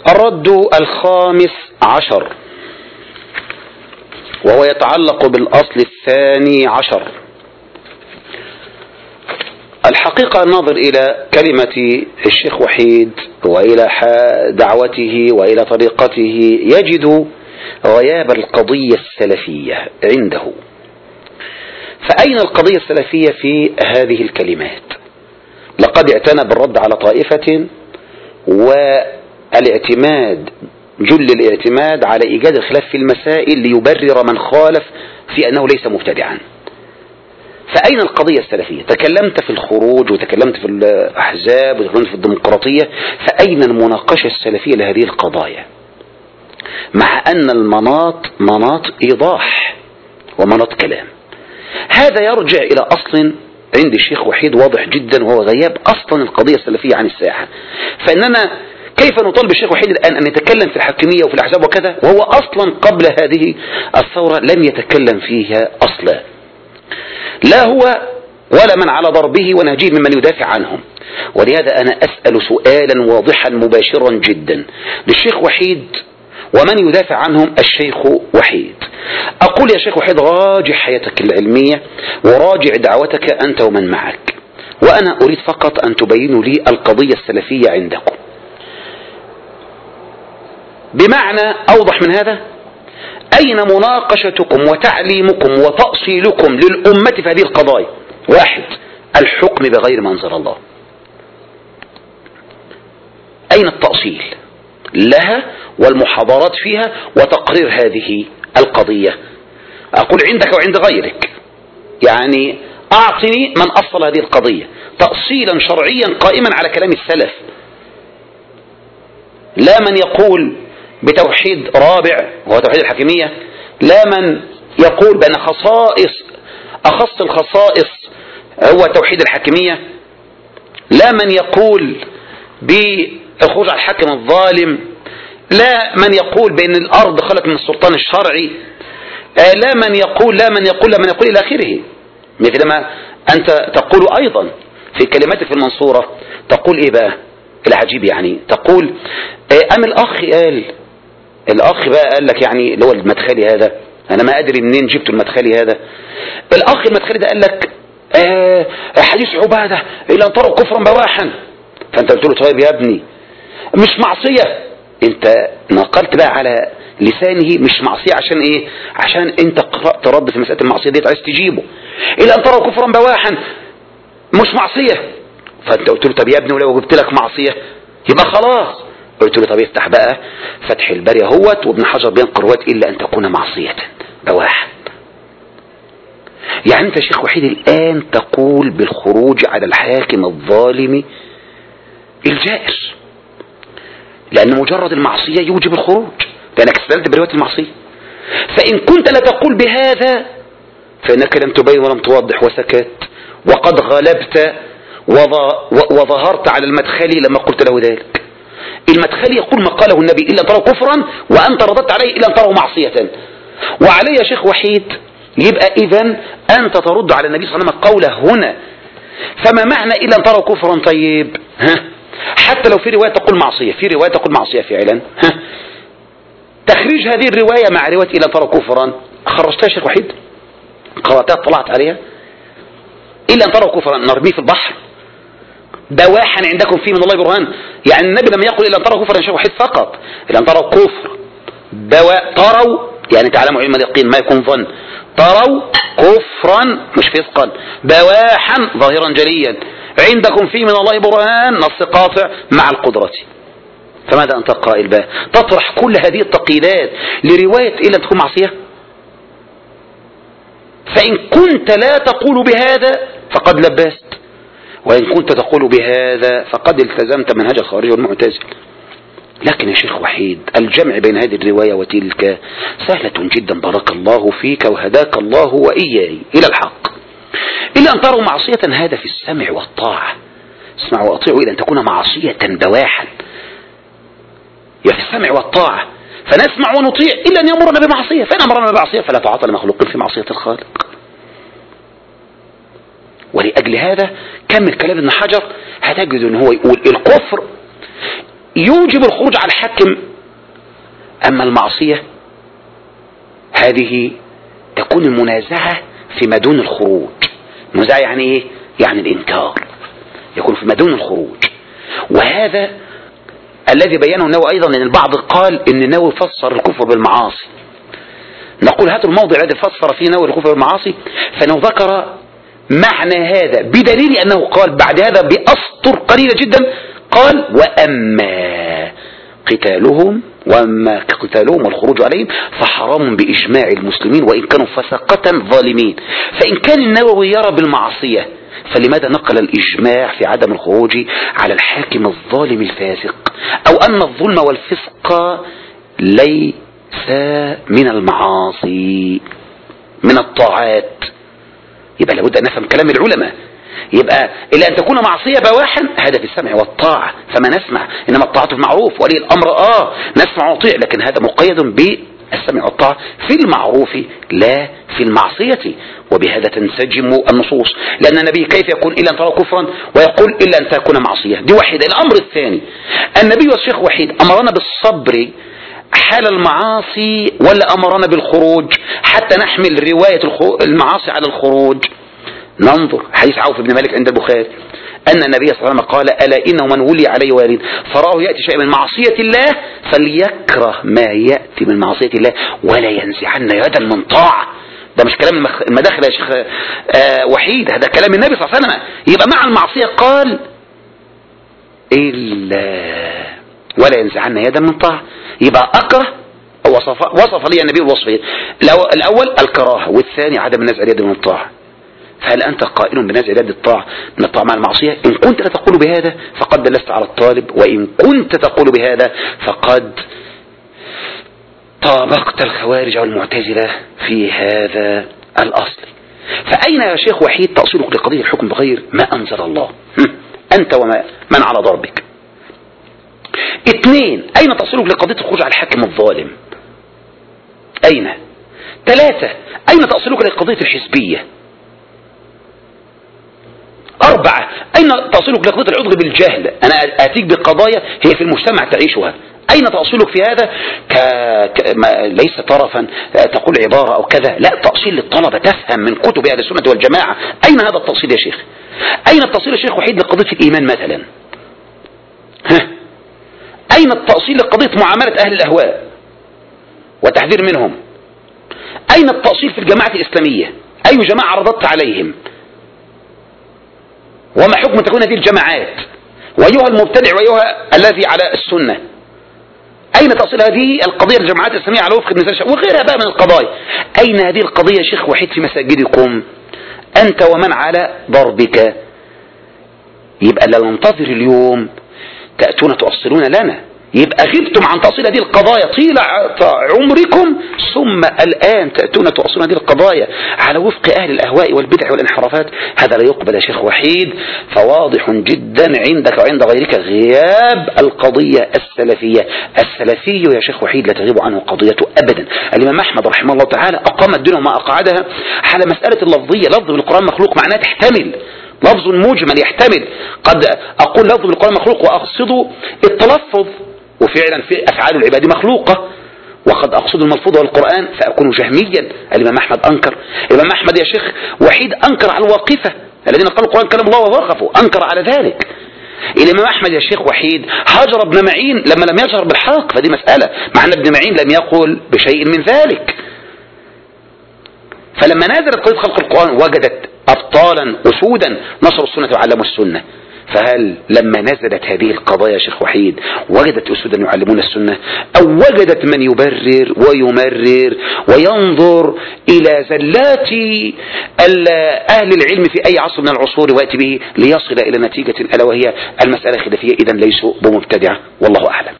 الرد الخامس عشر وهو يتعلق بالأصل الثاني عشر. الحقيقة الناظر إلى كلمة الشيخ وحيد وإلى دعوته وإلى طريقته يجد غياب القضية السلفية عنده. فأين القضية السلفية في هذه الكلمات؟ لقد اعتنى بالرد على طائفة والاعتماد جل الاعتماد على إيجاد الخلاف في المسائل ليبرر من خالف في أنه ليس مبتدعا. فأين القضية السلفية؟ تكلمت في الخروج وتكلمت في الأحزاب وتكلمت في الديمقراطية، فأين المناقشة السلفية لهذه القضايا؟ مع أن المناط مناط إيضاح ومناط كلام. هذا يرجع إلى أصل عند الشيخ وحيد واضح جدا، وهو غياب أصلا القضية السلفية عن الساحة. فإننا كيف نطالب الشيخ وحيد الآن أن يتكلم في الحاكمية وفي الأحزاب وكذا، وهو أصلا قبل هذه الثورة لم يتكلم فيها أصلا، لا هو ولا من على ضربه ونهجه ممن يدافع عنهم. ولهذا أنا أسأل سؤالا واضحا مباشرا جدا للشيخ وحيد ومن يدافع عنهم الشيخ وحيد. أقول يا شيخ وحيد، راجع حياتك العلمية وراجع دعوتك أنت ومن معك، وأنا أريد فقط أن تبينوا لي القضية السلفية عندكم. بمعنى أوضح من هذا، أين مناقشتكم وتعليمكم وتأصيلكم للأمة في هذه القضايا؟ واحد، الحكم بغير ما أنزل الله. أين التأصيل لها والمحاضرات فيها وتقرير هذه القضية؟ أقول عندك وعند غيرك، يعني أعطني من أصل هذه القضية تأصيلا شرعيا قائما على كلام السلف، لا من يقول بتوحيد رابع وهو توحيد الحاكمية، لا من يقول بأن أخص الخصائص هو توحيد الحاكمية، لا من يقول بالخروج على الحاكم الظالم، لا من يقول بأن الأرض خلت من السلطان الشرعي، لا من يقول إلى آخره. مثل ما أنت تقول أيضا في كلماتك في المنصورة، تقول إيه بقى العجيب؟ يعني تقول أم الأخ بقى قال لك، يعني اللي هو المدخلي هذا، أنا ما أدري منين جبت المدخلي هذا، الأخ المدخلي ده قال لك حديث عبادة إلا أن تروا كفرا بواحا. فأنت قلت له طيب يا ابني مش معصية، أنت نقلت بقى على لسانه مش معصية عشان إيه؟ عشان أنت قرأت رد في مسألة المعصية دي عايز تجيبه، إلا أن تروا كفرا بواحا مش معصية. فأنت قلت له طب يا ابني ولو جبت لك معصية يبقى خلاص. قلت له طب افتح بقى فتح الباري اهوت وابن حجر بينقر رواية إلا أن تكون معصية بواحا. يعني أنت شيخ وحيد الآن تقول بالخروج على الحاكم الظالم الجائر، لأن مجرد المعصية يوجب الخروج، لأنك استدلت برواية المعصية. فإن كنت لا تقول بهذا فإنك لم تبين ولم توضح وسكت، وقد غلبت وظهرت على المدخلي لما قلت له ذلك. المدخلي يقول ما قاله النبي إلا أن تروا كفرا، وأنت رددت عليه إلا أن تروا معصية. وعلي يا شيخ وحيد يبقى إذن أنت ترد على النبي صلى الله عليه وسلم قوله هنا. فما معنى إلا أن تروا كفرا؟ طيب حتى لو في رواية تقول معصية، في رواية تقول معصية فعلا، تخريج هذه الرواية مع رواية إلا أن تروا كفرا، خرجتها يا شيخ وحيد؟ قرأتها اطلعت عليها؟ إلا أن تروا كفرا نرميه في البحر بواحا عندكم فيه من الله برهان. يعني النبي لم يقل إلا أن تروا كفرا يا شيخ وحيد فقط، إلا أن تروا كفر تروا يعني تعلموا علم اليقين ما يكون ظن، تروا كفرا مش فسقا بواحا ظاهرا جليا عندكم فيه من الله برهان، نص قاطع مع القدرة. فماذا أنت قائل بقى؟ تطرح كل هذه التقييدات لرواية إلا أن تكون معصية؟ فإن كنت لا تقول بهذا فقد لبست، وإن كنت تقول بهذا فقد التزمت منهج الخوارج والمعتزلة. لكن يا شيخ وحيد الجمع بين هذه الرواية وتلك سهلة جدا، بارك الله فيك وهداك الله وإياي إلى الحق. إلا أن تروا معصية هذا في السمع والطاعة، اسمعوا وأطيعوا إلى أن تكون معصية بواحا، يا في السمع والطاعة، فنسمع ونطيع إلا أن يأمرنا بمعصية، فإن أمرنا بمعصية فلا طاعة لمخلوق في معصية الخالق. ولأجل هذا كمل كلام ابن حجر، هتجد أن هو يقول الكفر يوجب الخروج على الحاكم. أما المعصية هذه تكون المنازعة فيما دون الخروج. المنازعة يعني إيه؟ يعني الإنكار، يكون فيما دون الخروج. وهذا الذي بينه النووي أيضا، أن البعض قال أن النووي فسر الكفر بالمعاصي. نقول هذا الموضع الذي فسر فيه النووي الكفر بالمعاصي، فإنه ذكر معنى هذا بدليل أنه قال بعد هذا بأسطر قليلة جدا، قال وأما قتالهم والخروج عليهم فحرام بإجماع المسلمين وإن كانوا فسقة ظالمين. فإن كان النووي يرى بالمعصية فلماذا نقل الإجماع في عدم الخروج على الحاكم الظالم الفاسق؟ أو أن الظلم والفسق ليس من المعاصي، من الطاعات. يبقى لابد أن نفهم كلام العلماء. يبقى إلا أن تكون معصية بواحا هذا في السمع والطاعة فما نسمع، إنما الطاعة في المعروف، ولي الأمر نسمع ونطيع، لكن هذا مقيد بالسمع والطاعة في المعروف لا في المعصية. وبهذا تنسجم النصوص، لأن النبي كيف يقول إلا أن ترى كفرا ويقول إلا أن تكون معصية؟ دي واحدة. الأمر الثاني، النبي والشيخ وحيد أمرنا بالصبر حال المعاصي ولا أمرنا بالخروج حتى نحمل رواية المعاصي على الخروج؟ ننظر حديث عوف بن مالك عند البخاري أن النبي صلى الله عليه وسلم قال ألا إنه من ولي عليه والد فراه يأتي شيء من معصية الله فليكره ما يأتي من معصية الله ولا ينزعن يدا من طاعة. ده مش كلام المداخل يا شيخ وحيد، هذا كلام النبي صلى الله عليه وسلم. يبقى مع المعصية قال إلا ولا ينزعن يدا من طاعة. يبقى أكره وصف لي النبي الوصفين، الأول الكراهة، والثاني عدم نزع اليد من الطاعة. فهل أنت قائل بنزع اليد من الطاعة مع المعصية؟ إن كنت لا تقول بهذا فقد دلست على الطالب، وإن كنت تقول بهذا فقد طابقت الخوارج والمعتزلة في هذا الأصل. فأين يا شيخ وحيد تأصيلك لقضية الحكم بغير ما أنزل الله؟ أنت ومن على ضربك. 2، أين تأصيلك لقضية الخروج على الحاكم الظالم؟ أين؟ 3، أين تأصيلك لقضية الحزبية؟ 4، أين تأصيلك لقضية العذر بالجهل؟ أنا أتيك بقضايا هي في المجتمع تعيشها، أين تأصيلك في هذا؟ ليس طرفا تقول عبارة أو كذا، لا، تأصيل للطلبة تفهم من كتب أهل السنة والجماعة. أين هذا التأصيل يا شيخ؟ أين التأصيل يا شيخ وحيد لقضية الإيمان مثلا؟ أين التأصيل لقضية معاملة أهل الأهواء وتحذير منهم؟ أين التأصيل في الجماعة الإسلامية؟ أي جماعة رددت عليهم؟ وما حكم تكون هذه الجماعات؟ وأيها المبتدع وأيها الذي على السنة؟ أين تأصيل هذه القضية الجماعات الإسلامية على وفق المثال وغيرها بقى من القضايا؟ أين هذه القضية يا شيخ وحيد في مساجدكم أنت ومن على ضربك؟ يبقى لا ننتظر اليوم تأتون تؤصلون لنا، يبقى غبتم عن تأصيل هذه القضايا طيل عمركم، ثم الآن تأتون تؤصلون هذه القضايا على وفق أهل الأهواء والبدع والانحرافات. هذا لا يقبل يا شيخ وحيد. فواضح جدا عندك وعند غيرك غياب القضية السلفية. السلفي يا شيخ وحيد لا تغيب عنه قضيته أبدا. الإمام أحمد رحمه الله تعالى أقام الدنيا وما أقعدها على مسألة اللفظية. لفظ بالقرآن مخلوق معناه تحتمل، لفظ مجمل يحتمل. قد أقول لفظ بالقرآن مخلوق وأقصد التلفظ، وفعلا في أفعال العباد مخلوقة، وقد أقصد الملفوظ والقرآن فأكون جهميا. الإمام أحمد أنكر. الإمام أحمد يا شيخ وحيد أنكر على الواقفة الذين قالوا القرآن كلام الله ووقفوا، أنكر على ذلك. الإمام أحمد يا شيخ وحيد هجر ابن معين لما لم يجهر بالحق، فدي مسألة، مع أن ابن معين لم يقل بشيء من ذلك. فلما نزلت قضية خلق القرآن وجدت أبطالا أسودا نصروا السنة وعلموا السنة. فهل لما نزلت هذه القضايا يا شيخ وحيد وجدت أسودا يعلمون السنة، أو وجدت من يبرر ويمرر وينظر إلى زلات أهل العلم في أي عصر من العصور ويأتي به ليصل إلى نتيجة ألا وهي المسألة خلافية؟ إذن ليسوا بمبتدعة، والله أعلم.